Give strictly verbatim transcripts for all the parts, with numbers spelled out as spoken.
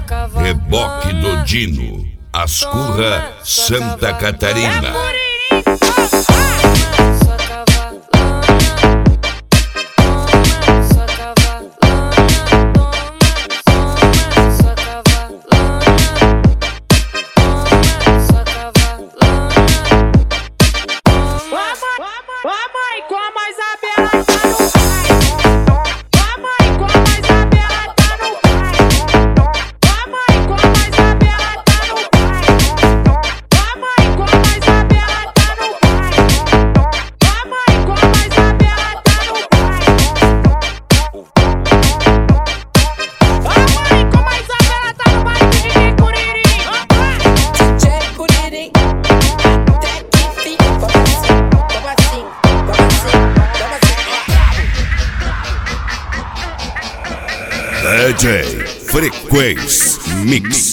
Reboque do Dino, Ascurra, Santa Catarina. D J Frequência Mix.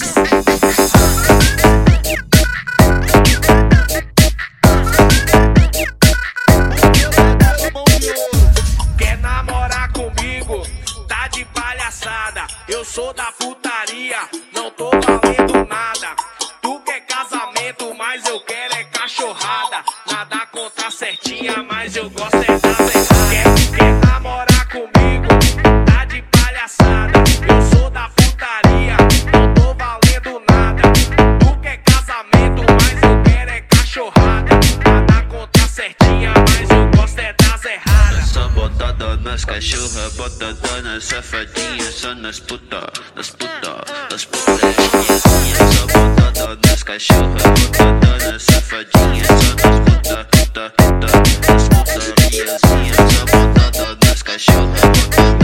Quer namorar comigo? Tá de palhaçada. Eu sou da putaria, não tô valendo nada. Tu quer casamento, mas eu quero é cachorrada. Nada contra certinha, mas eu gosto é da verdade. Quer, quer namorar comigo? Tá de palhaçada. Eu sou da putaria, não tô valendo nada. Tu quer casamento, mas eu quero é cachorrada. Nada contra certinha, mas eu gosto é das erradas. Só botada nas cachorras, botada nas safadinhas, só nas puta, nas puta, nas putariazinhas. Só botada nas cachorras, botada nas safadinhas, só nas puta, puta, puta, nas putariazinhas. Só botada nas cachorras, botada